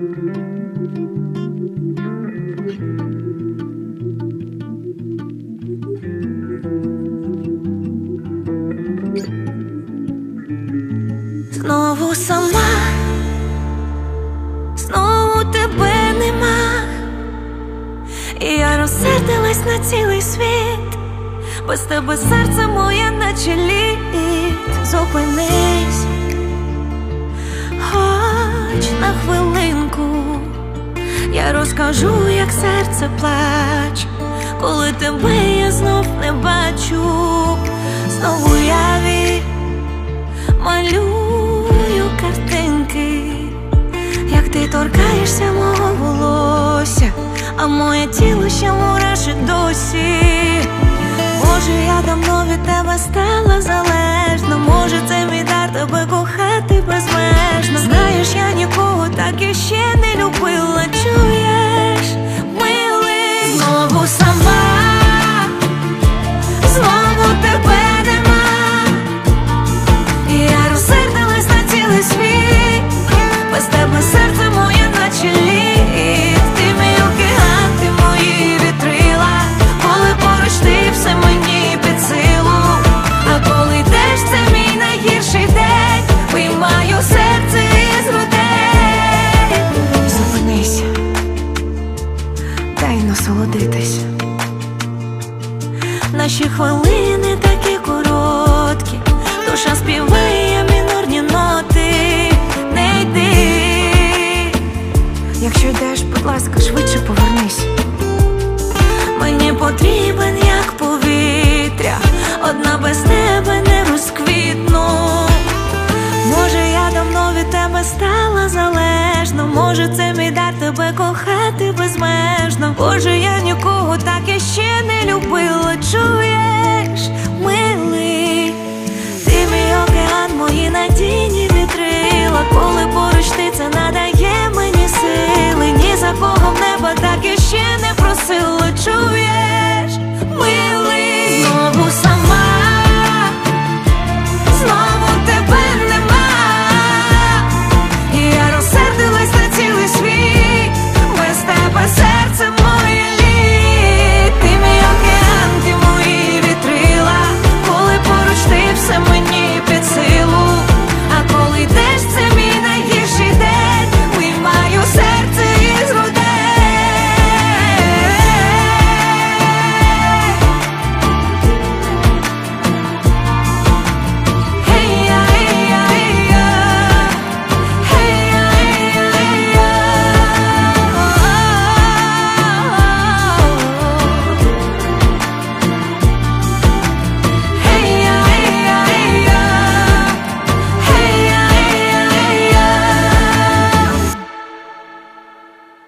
Знову сама, знову тебе нема, і я розсердилась на цілий світ. Без тебе серце моє наче лід. Зупинись хоч на хвилинку, я розкажу, як серце плаче, коли тебе я знов не бачу. Знову уяві малюю картинки, як ти торкаєшся мого волосся, а моє тіло ще мурашить досі. Може, я давно від тебе стала залежна, може, це мій дар тебе кохати безмежно. Знаєш, я нікого так іще не любила, чуєш, милий? Знову сама, знову тебе нема, і я розсердилась на цілий світ. Без тебе серце моє наче лід. Ти мій океан, ти мої вітрила, коли поруч ти все мені під силу. А коли йдеш, це мій найгірший день, виймаю серце із грудей. Зупинись, дай насолодитись. Наші хвилини такі короткі, душа співає мінорні ноти. Не йди, якщо йдеш, будь ласка, швидше повернись. Мені потрібен як повітря, одна без тебе не розквітну. Може, я давно від тебе стала залежна, може, це мій дар тебе кохати безмежно. Боже, я